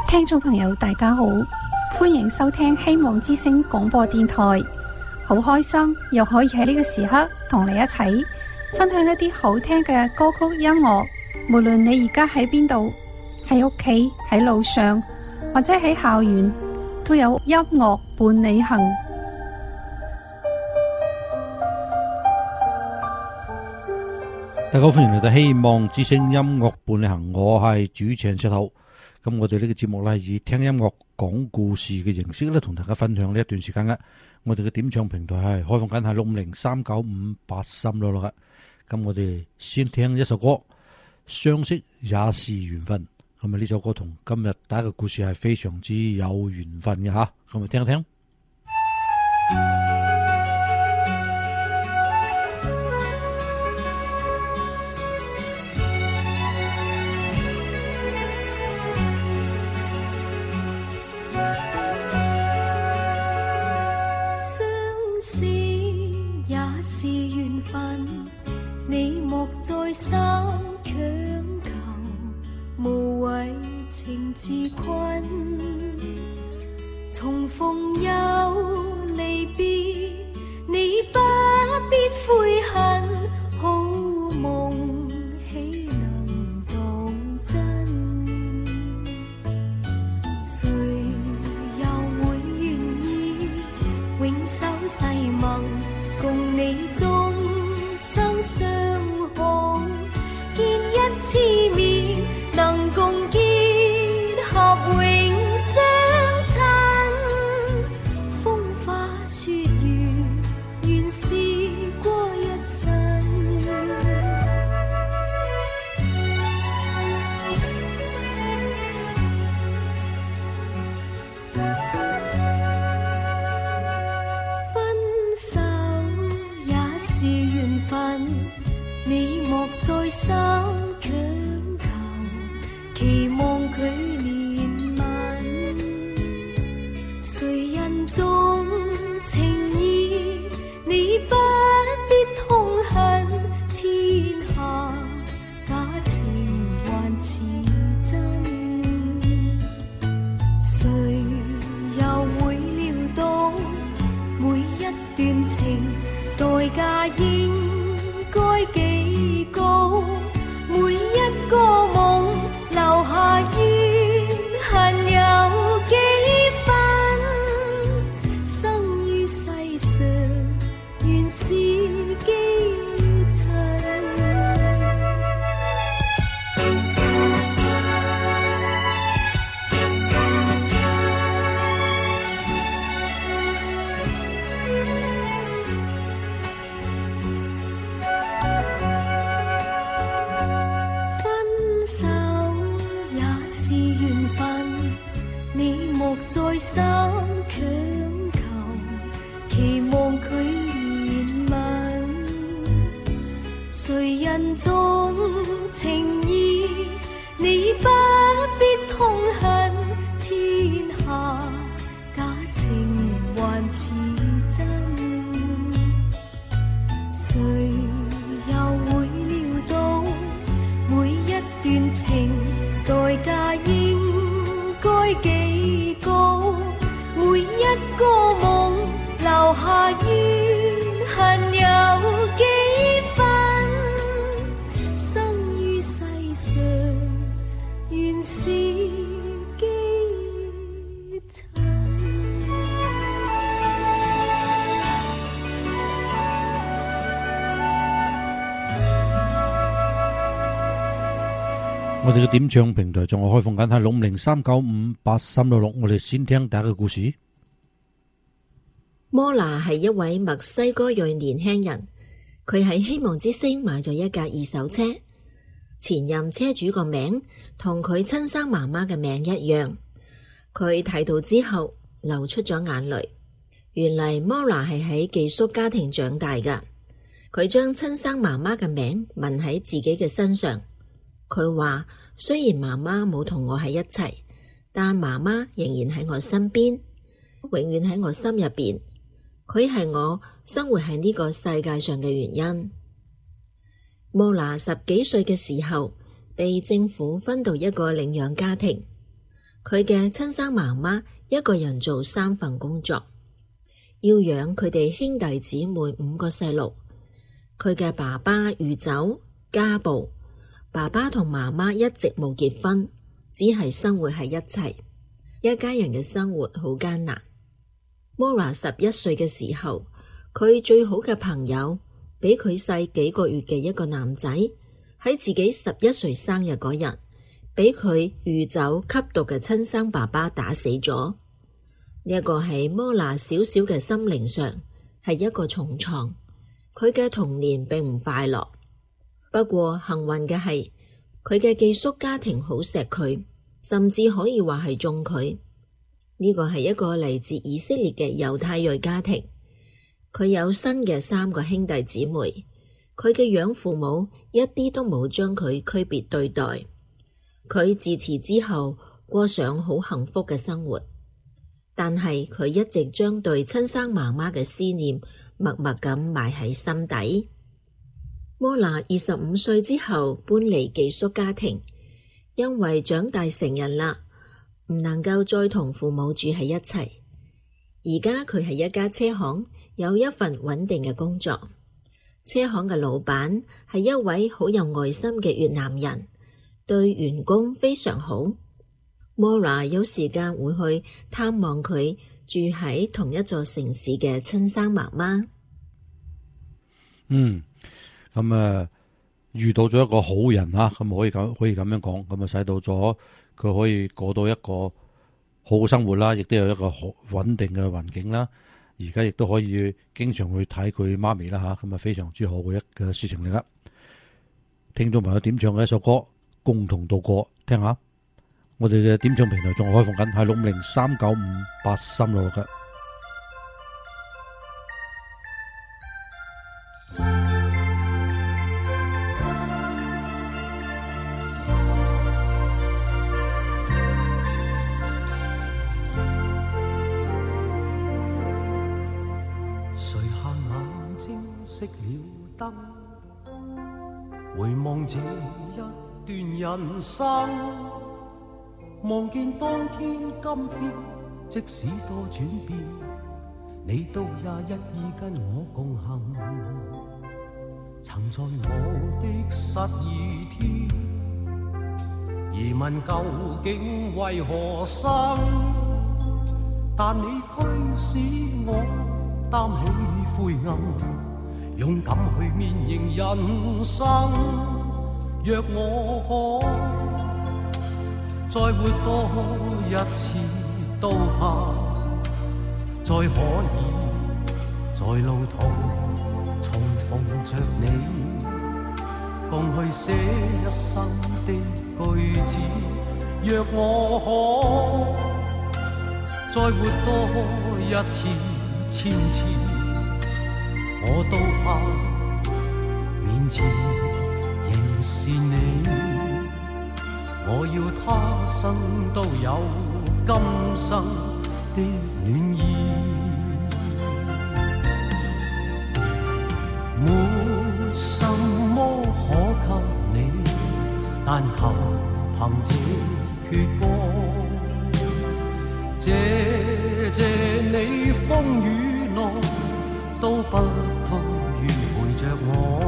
聽眾朋友大家好，歡迎收聽希望之聲廣播電台。好開心又可以喺呢個時刻同你一齊分享一啲好聽嘅歌曲音樂。無論你而家喺邊度，喺屋企、喺路上或者喺校園，都有音樂伴你行。 大家好，歡迎嚟到希望之聲音樂伴你行，我係主持人石頭。咁我哋呢個節目咧，以聽音樂講故事嘅形式咧，同大家分享呢一段時間嘅。我哋嘅點唱平台係開放緊係650-395-8366嘅。咁我哋先聽一首歌，相識也是緣分。咁啊，呢首歌同今日第一個故事係非常之有緣分嘅吓。咁啊，聽一聽。 是緣分，你莫再三強求，無謂情自困。重逢又離別，你不必悔恨，好夢豈能當真？誰又會願意永守誓盟？共你終生相好，見一次面，能共結合永相親。風花雪月，願試過一生。你莫再三強求，期望佢憐憫。誰人重情義，你不必痛恨。天下假情還似真，誰又會料到每一段情代價應該幾高，每一個夢留下怨恨有幾分，生於世上原是基塵。再三強求，期望佢憐憫。誰人重情義，你不必痛恨。天下假情還似真，誰又會料到每一段情代價應該幾高，每一個夢留下怨恨有幾分，生於世上原是基塵。 我哋嘅點唱平台仲係開放緊係650-395-8366。我哋先聽第一個故事。 摩拿係一位墨西哥裔年輕人，佢喺希望之星買咗一架二手車，前任車主個名同佢親生媽媽嘅名一樣。佢睇到之後流出咗眼淚。原嚟摩拿係喺寄宿家庭長大㗎，佢將親生媽媽嘅名紋喺自己嘅身上。佢話雖然媽媽冇同我喺一齊，但媽媽仍然喺我身邊，永遠喺我心入邊。佢係我生活喺呢個世界上嘅原因。摩拿10幾歲嘅時候被政府分到一個領養家庭， 佢嘅親生媽媽一個人做3份工作，要養佢哋兄弟姊妹5個細路。佢嘅爸爸酗酒家暴，爸爸同媽媽一直冇結婚，只係生活喺一齊，一家人嘅生活好艱難。Moira 11歲嘅時候，佢最好嘅朋友比佢細幾個月嘅一個男仔喺自己11歲生日嗰日，俾佢酗酒吸毒嘅親生爸爸打死咗。呢一個喺Moira小小嘅心靈上係一個重創，佢嘅童年並唔快樂。不過幸運嘅係，佢嘅寄宿家庭好錫佢，甚至可以話係縱佢。呢個係一個嚟自以色列嘅猶太裔家庭，佢有新嘅3個兄弟姊妹，佢嘅養父母一啲都冇將佢區別對待。佢自此之後過上好幸福嘅生活，但係佢一直將對親生媽媽嘅思念默默咁埋喺心底。Moira 25歲之後搬離寄宿家庭，因為長大成人啦，唔能夠再同父母住喺一齊。而家佢喺一家車行有一份穩定嘅工作，車行嘅老闆係一位好有愛心嘅越南人，對員工非常好。Moira 有時間會去探望佢住喺同一座城市嘅親生媽媽。 咁遇到咗一個好人啊，咁可以咁樣講，咁使到咗佢可以過到一個好嘅生活啦，亦都有一個好穩定嘅環境啦。而家亦都可以經常去睇佢媽咪啦吓，咁非常之好嘅一個事情嚟噶。聽眾朋友點唱嘅一首歌《共同度過》，聽下。我哋嘅點唱平台仲開放緊，係650395836嘅。 熄了燈，回望這一段人生，望見當天今天，即使多轉變，你都也一意跟我共行。曾在我的失意天，疑問究竟為何生，但你驅使我擔起灰暗，勇敢去面迎人生。若我可再活多一次，都怕再可以在路途重逢着你，共去寫一生的句子。若我可再活多一次千次，我都怕面前仍是你，我要他生都有今生的暖意。沒什麼可給你，但求憑這闕歌，謝你風雨內都不退願陪着我，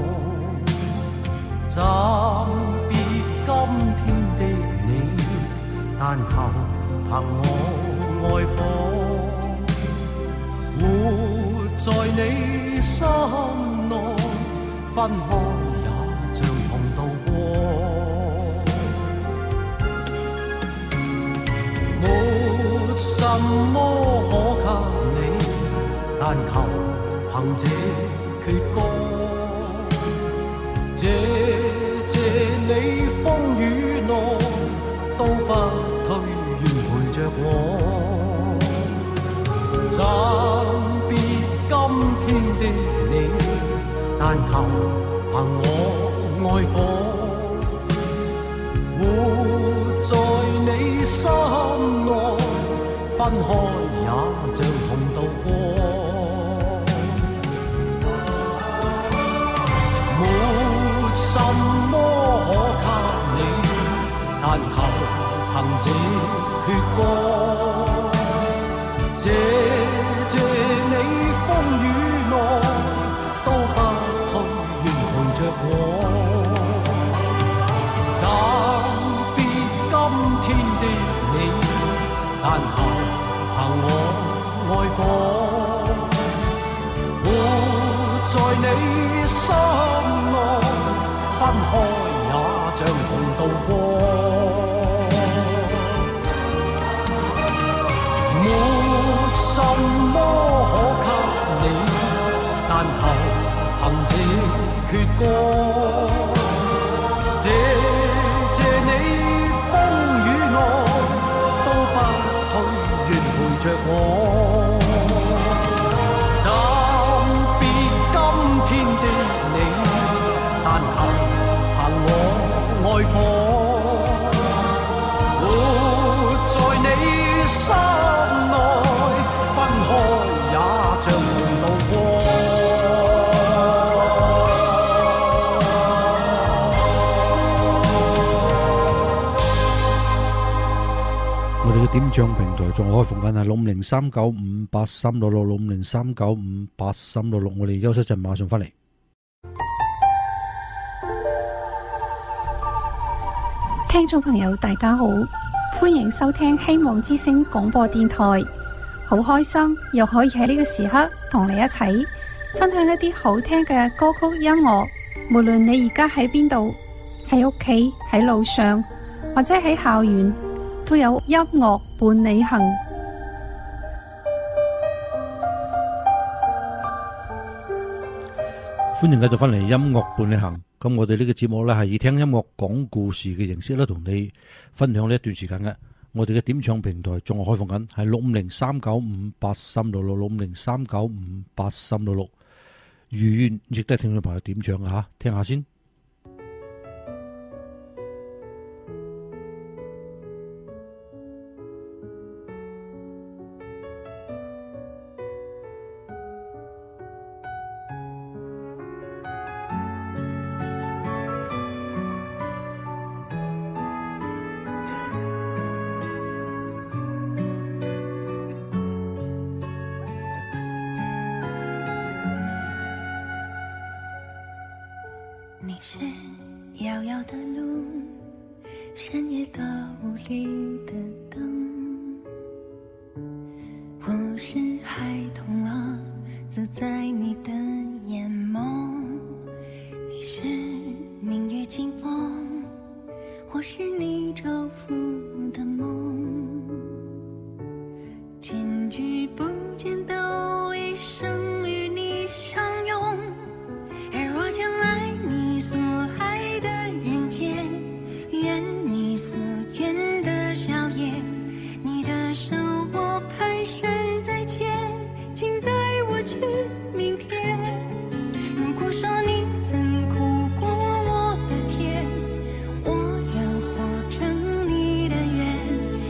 暫別今天的你，但求憑我愛火，活在你心內，分開也像同渡過。沒什麼可給你，但求憑這闕歌，謝你風雨內都不退願陪着我，暫別今天的你，但求憑我愛火，活在你心內，分開也像同渡過。沒什麼可給你，但求憑憑這血光，謝謝你風雨內都不退，願陪着我。暫別今天的你，但後憑我愛火，活在你心內，分開也像同渡過。沒什麼可給你，但求憑這血光。謝謝你風雨內都不退，願陪着我。暫別今天的你，但求憑我愛火，活在你心內，分開也像同渡過。 我哋嘅點唱平台仲開放緊，係653958366，653958366。我哋休息陣，馬上翻嚟。 聽眾朋友大家好，歡迎收聽希望之聲廣播電台。好開心又可以喺呢個時刻同你一齊分享一啲好聽嘅歌曲音樂。無論你而家喺邊度，喺屋企、喺路上或者喺校園，都有音樂伴你行。 歡迎繼續翻嚟音樂伴你行。咁我哋呢個節目呢，係以聽音樂講故事嘅形式咧，同你分享呢一段時間嘅。我哋嘅點唱平台仲開放緊，係650395836，650395836。如願亦都係聽眾朋友點唱嘅吓，聽下先。 你是遥遥的路，深夜到屋里的灯，我是孩童啊，走在你的眼眸。你是明月清风，或是你照拂的梦，千句不见都一生与你相拥。而我将爱你所爱的人间，愿你所愿的笑颜，你的手我蹒跚在牵，请带我去明天。如果说你曾苦过我的甜，我愿活成你的愿，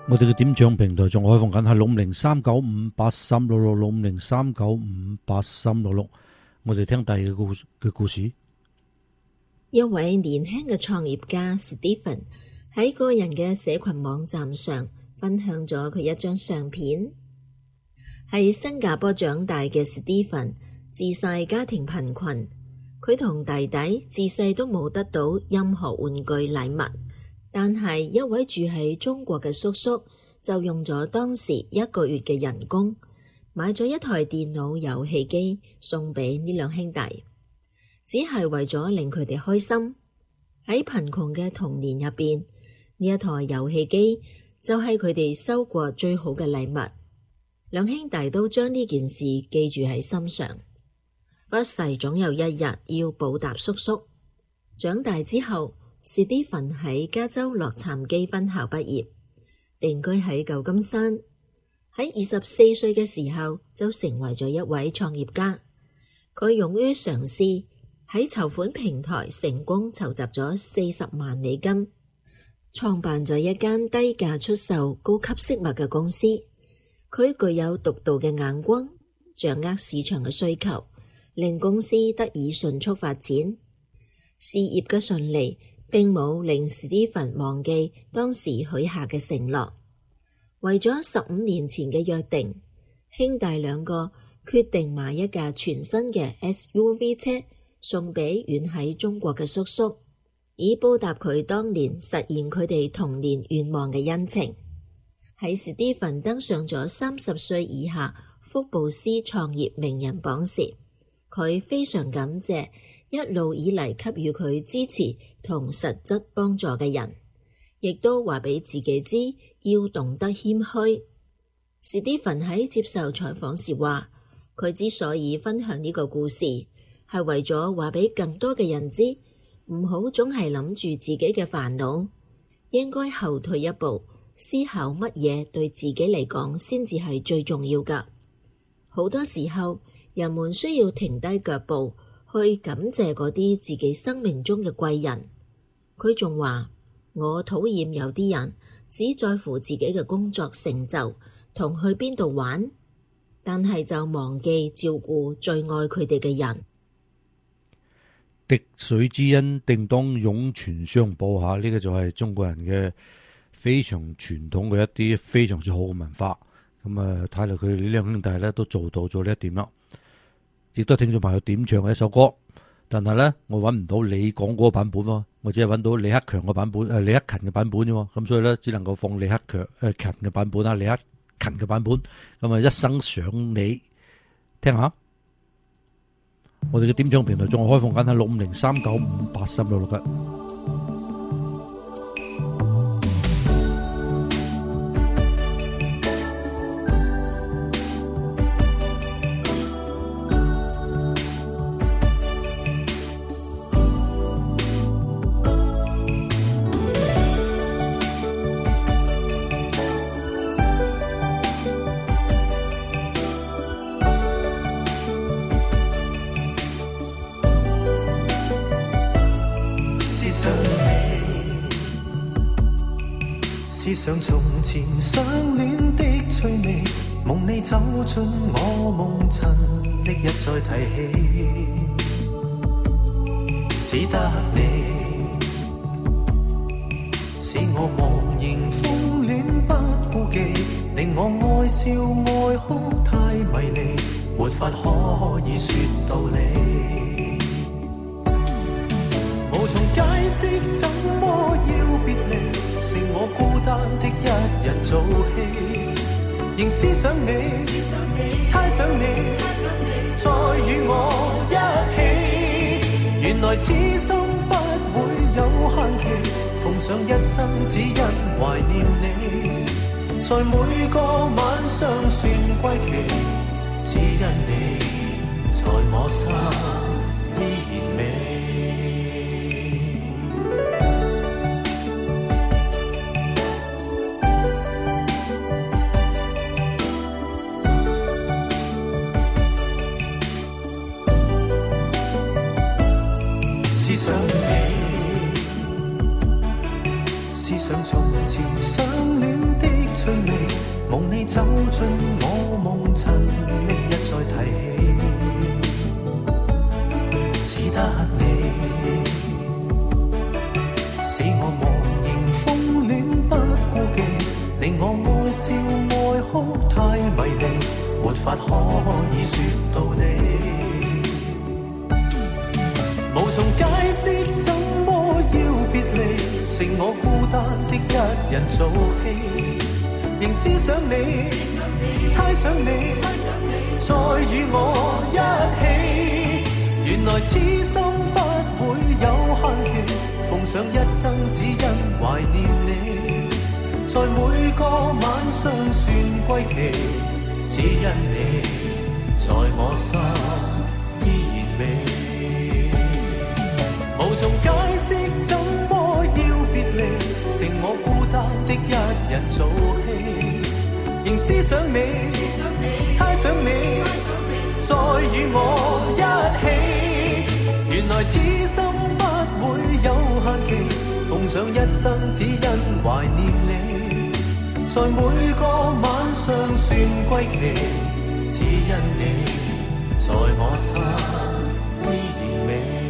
我哋嘅點唱平台仲開放緊，係650-395-8366，650-395-8366。我哋聽第二個故事。 一位年輕嘅創業家 Stephen 喺個人嘅社群網站上分享咗佢一張相片。喺新加坡長大嘅 Stephen 自細家庭貧困，佢同弟弟自細都冇得到任何玩具禮物。但係一位住喺中國嘅叔叔就用咗當時1個月嘅人工，買咗一台電腦遊戲機送俾呢兩兄弟，只係為咗令佢哋開心。喺貧窮嘅童年入邊，呢一台遊戲機就係佢哋收過最好嘅禮物。兩兄弟都將呢件事記住喺心上，發誓總有一日要報答叔叔。長大之後，史蒂芬喺加州洛杉磯分校畢業，定居喺舊金山。喺24歲嘅時候就成為咗一位創業家。佢勇於嘗試，喺籌款平台成功籌集咗40萬美金，創辦咗一間低價出售高級飾物嘅公司。佢具有獨到嘅眼光，掌握市場嘅需求，令公司得以迅速發展。事業嘅順利並冇令史蒂芬忘記當時許下嘅承諾。為咗15年前嘅約定，兄弟兩個決定買一架全新嘅 SUV 車送俾遠喺中國嘅叔叔，以報答佢當年實現佢哋童年願望嘅恩情。喺史蒂芬登上咗30歲以下福布斯創業名人榜時，佢非常感謝一路以嚟給予佢支持同實質幫助嘅人，亦都話俾自己知要懂得謙虛。史蒂芬喺接受採訪時話，佢之所以分享呢個故事，係為咗話俾更多嘅人知，唔好總係諗住自己嘅煩惱，應該後退一步，思考乜嘢對自己嚟講先至係最重要㗎。好多時候，人們需要停低腳步，去感謝嗰啲自己生命中嘅貴人。佢仲話，我討厭有啲人只在乎自己嘅工作成就同去邊度玩，但係就忘記照顧最愛佢哋嘅人。 滴水之恩，定當湧泉相報下，呢個就係中國人嘅非常傳統嘅一啲非常之好嘅文化。咁啊，睇嚟佢哋呢兩兄弟咧都做到咗呢一點啦。亦都聽咗朋友點唱嘅一首歌，但係咧我揾唔到你講嗰個版本喎，我只係揾到李克強嘅版本，李克勤嘅版本啫喎，咁所以咧只能夠放李克勤嘅版本啦，李克勤嘅版本。咁啊，一生想你，聽下。我哋嘅點唱平台仲係開放緊，喺650-395-8366嘅。 思想從前相戀的趣味，夢你走進我夢塵，歷日再提起，只得你使我茫然瘋戀不顧忌，令我愛笑愛哭太迷離，沒法可以說道理，無從解釋怎麼要別離，剩我孤單的一人做戲，仍思想你，猜想你，再與我一起。原來此生不會有限期，奉上一生只因懷念你，在每個晚上算歸期，只因你在我心依然美。思想你，思思想從前相戀的趣味，夢你走進我夢塵，歷日再提起，只得你使我忘形瘋戀不顧忌，令我愛笑愛哭太迷離，沒法可以說到你，無從解釋怎麼要別離，剩我孤單的一人做戲，仍思想你，猜想你，再與我一起，原來痴心不會有限期，奉上一生只因懷念你，在每個晚上算歸期，只因你在我心依然美，無從解釋怎麼要別離，剩我孤單的一人做戲，仍思想你，猜想你，再與我一起，原來痴心不會有限期，奉上一生只因懷念你，在每個晚上算歸期，只因你在我心依然美。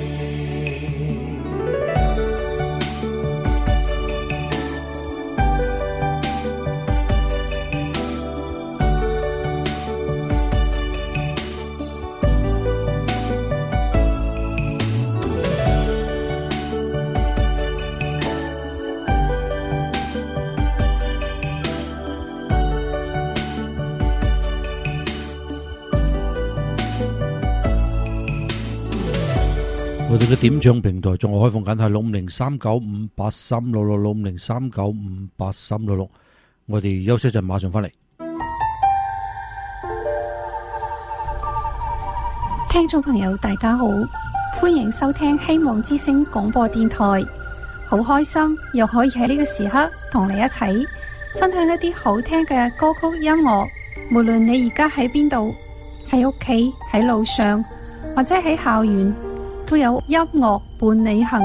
我哋嘅點唱平台仲係開放緊，係65039583666，65039583666。我哋休息一陣，馬上翻嚟。 聽眾朋友，大家好，歡迎收聽希望之聲廣播電台。好開心又可以喺呢個時刻同你一齊分享一啲好聽嘅歌曲音樂。無論你而家喺邊度，喺屋企、喺路上或者喺校園，都有音樂伴你行。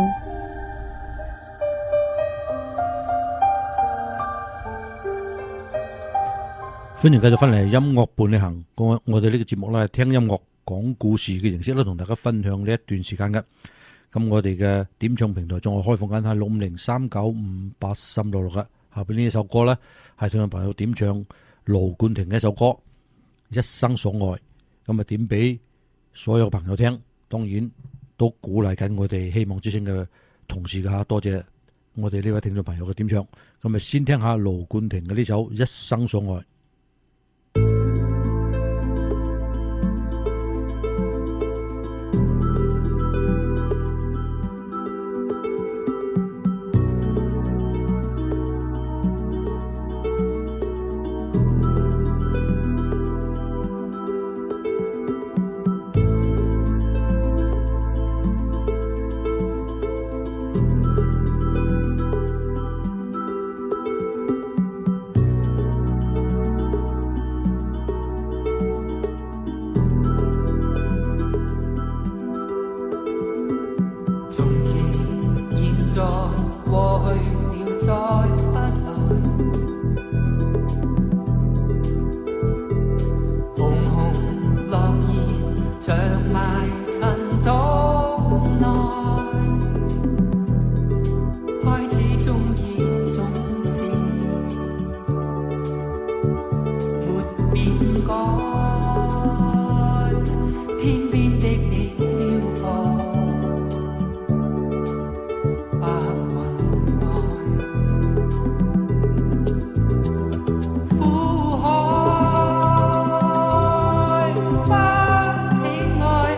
歡迎繼續翻嚟音樂伴你行。我哋呢個節目咧係聽音樂講故事嘅形式咧，同大家分享呢一段時間嘅。咁我哋嘅點唱平台仲係開放緊，係65039583666嘅。下邊呢一首歌咧係同朋友點唱盧冠廷嘅一首歌《一生所愛》，咁啊點俾所有朋友聽，當然都鼓勵緊我哋希望之聲嘅同事噶，多謝我哋呢位聽眾朋友嘅點唱。咁啊先聽下盧冠廷嘅呢首《一生所愛》。 苦海花喜愛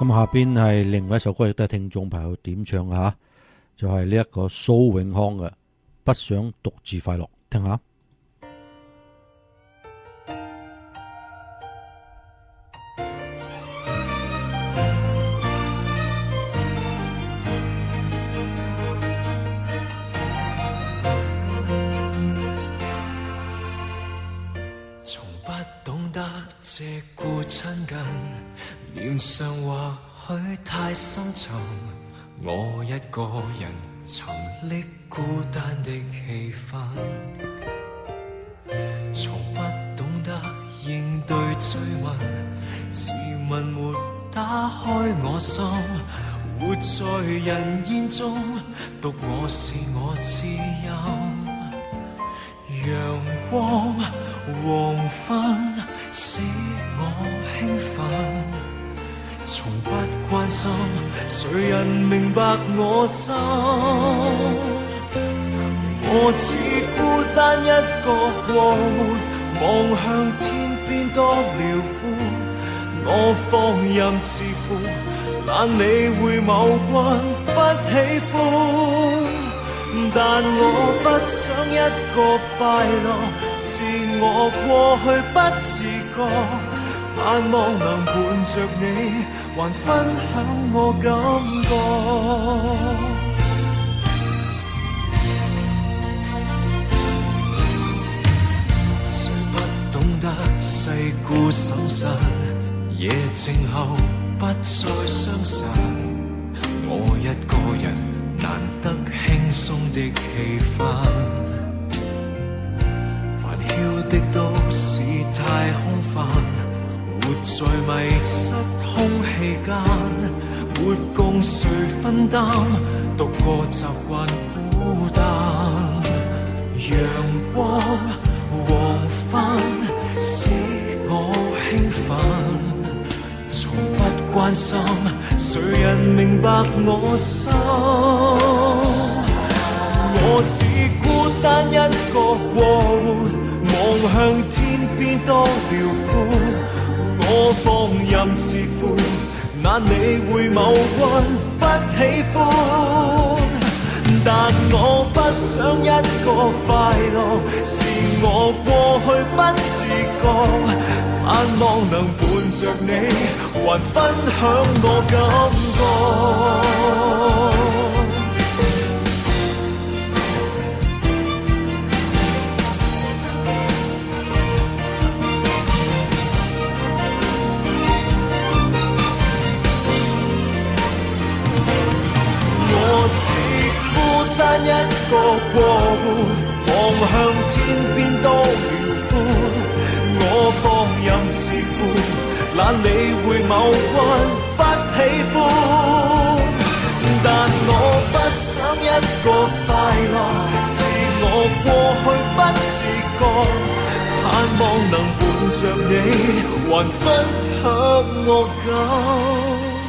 咁下邊係另外一首歌，亦都係聽眾朋友點唱吓，就係呢一個蘇永康嘅《不想獨自快樂》，聽下。 從不懂得這故親近，臉上或許太深沉，我一個人沉溺孤單的氣氛，從不懂得應對追問，自問沒打開我心，活在人煙中，獨我是我知音。陽光黃昏使我興奮，從不關心誰人明白我心，我只孤單一個過活，望向天邊多遼闊，我放任自負，懶理會某君不喜歡，但我不想一個快樂，是我過去不自覺，盼望能伴着你，還分享我感覺。誰不懂得世故審慎，夜靜後不再傷神，我一個人難得輕鬆的氣氛，煩囂的都市太空泛，活在迷失空氣間，沒共誰分擔，獨個習慣孤單。陽光黃昏使我興奮，從不關心誰人明白我心，我只孤單一個過活，望向天邊多遼闊，我放任自負，懶理會某君不喜歡，但我不想一個快樂，是我過去不自覺，盼望能伴着你，還分享我感覺。單一個過活，望向天邊多遼闊，我放任自負，懶理會某君不喜歡，但我不想一個快樂，是我過去不自覺，盼望能伴着你，還分享我感覺。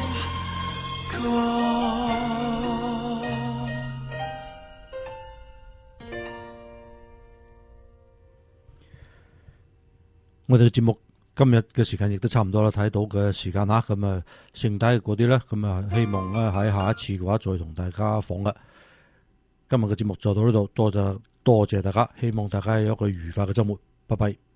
我哋嘅節目今日嘅時間亦都差唔多啦，睇到嘅時間啦，咁啊剩低嗰啲咧，咁啊希望咧喺下一次嘅話再同大家訪嘅。今日嘅節目就到呢度，多謝大家，希望大家有一個愉快嘅周末，拜拜。